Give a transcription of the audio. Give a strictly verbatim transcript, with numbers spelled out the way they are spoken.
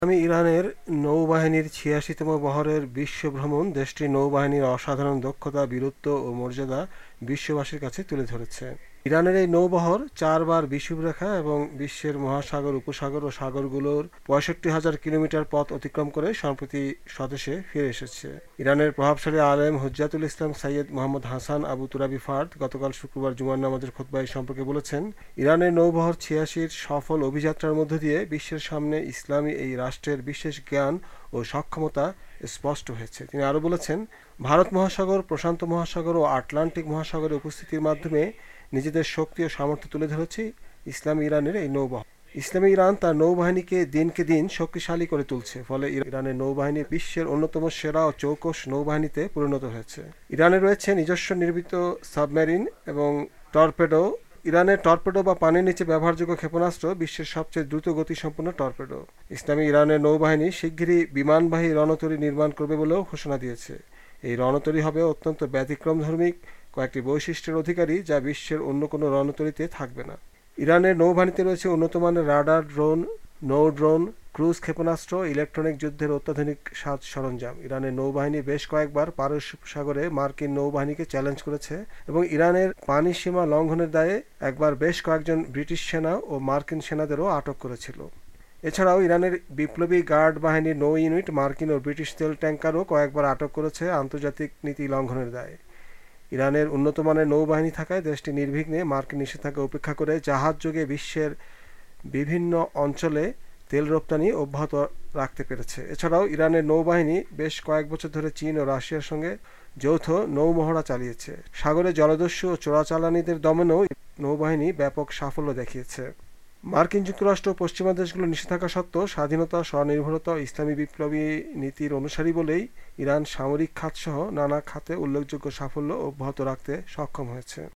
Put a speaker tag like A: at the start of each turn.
A: আমি ইরানের নৌবাহিনীর ছিয়াশিতম বহরের বিশ্ব ভ্রমণ দেশটির নৌবাহিনীর অসাধারণ দক্ষতা, বীরত্ব ও মর্যাদা বিশ্ববাসীর কাছে তুলে ধরেছে। ইরানের এই নৌবহর চারবার বিষুবরেখা এবং বিশ্বের মহাসাগর, উপসাগর ও সাগরগুলোর পঁয়ষট্টি হাজার কিলোমিটার পথ অতিক্রম করে সম্প্রতি স্বদেশে ফিরে এসেছে। ইরানের প্রভাবশালী আলেম হুজ্জাতুল ইসলাম সৈয়দ মোহাম্মদ হাসান আবু তুরাবি ফার্দ গতকাল শুক্রবার জুমার নামাজের খুতবায় সম্পর্কে বলেছেন, ইরানের নৌবহর ছিয়াশির সফল অভিযাত্রার মধ্য দিয়ে বিশ্বের সামনে ইসলামী এই রাষ্ট্রের বিশেষ জ্ঞান ও সক্ষমতা স্পষ্ট হয়েছে। তিনি আরও বলেছেন, ভারত মহাসাগর, প্রশান্ত মহাসাগর ও আটলান্টিক মহাসাগরে উপস্থিতির মাধ্যমে নিজেদের শক্তি ও সামর্থ্য তুলে ধরেছে ইসলামী ইরানের এই নৌবহর। ইসলামী ইরান তার নৌবাহিনীকে দিনকে দিন শক্তিশালী করে তুলছে, ফলে ইরানের নৌবাহিনী বিশ্বের অন্যতম সেরা ও চৌকস নৌবাহিনীতে পরিণত হয়েছে। ইরানে রয়েছে নিজস্ব নির্মিত সাবমেরিন এবং টর্পেডো। ইরানের টর্পেডো বা পানির নিচে ব্যবহারযোগ্য ক্ষেপণাস্ত্র বিশ্বের সবচেয়ে দ্রুত গতিসম্পন্ন টর্পেডো। ইসলামী ইরানের নৌবাহিনী শিগগিরই বিমানবাহী রণতরী নির্মাণ করবে বলেও ঘোষণা দিয়েছে। এই রণতরী হবে অত্যন্ত ব্যতিক্রমধর্মী কয়েকটি বৈশিষ্ট্যের অধিকারী, যা বিশ্বের অন্য কোনো রণতরীতে থাকবে না। ইরানের নৌবাহিনীতে রয়েছে উন্নত মানের রাডার, ড্রোন, নৌ ড্রোন, ক্রুজ ক্ষেপণাস্ত্র, ইলেকট্রনিক যুদ্ধের অত্যাধুনিক সাজ সরঞ্জাম। ইরানের নৌবাহিনী বেশ কয়েকবার পারস্য সাগরে মার্কিন নৌবাহিনীকে চ্যালেঞ্জ করেছে এবং ইরানের পানি সীমা লঙ্ঘনের দায়ে একবার বেশ কয়েকজন ব্রিটিশ সেনা ও মার্কিন সেনাদেরও আটক করেছিল। এছাড়াও ইরানের বিপ্লবী গার্ড বাহিনীর নৌ ইউনিট মার্কিন ও ব্রিটিশ তেল ট্যাঙ্কারও কয়েকবার আটক করেছে আন্তর্জাতিক নীতি লঙ্ঘনের দায়ে। ইরানের উন্নত মানের নৌবাহিনী থাকায় দেশটি নির্বিঘ্নে মার্কিন নিষেধাজ্ঞা উপেক্ষা করে জাহাজ যোগে বিশ্বের বিভিন্ন অঞ্চলে তেল রপ্তানি অব্যাহত রাখতে পেরেছে। এছাড়াও ইরানের নৌবাহিনী বেশ কয়েক বছর ধরে চীন ও রাশিয়ার সঙ্গে যৌথ নৌমহড়া চালিয়েছে। সাগরে জলদস্যু ও চোরাচালানিদের দমনেও নৌবাহিনী ব্যাপক সাফল্য দেখিয়েছে। মার্কিন যুক্তরাষ্ট্র ও পশ্চিমা দেশগুলো নিষেধাজ্ঞা সত্ত্বেও স্বাধীনতা, স্বনির্ভরতা ও ইসলামী বিপ্লবী নীতির অনুসারী বলেই ইরান সামরিক খাতসহ নানা খাতে উল্লেখযোগ্য সাফল্য অব্যাহত রাখতে সক্ষম হয়েছে।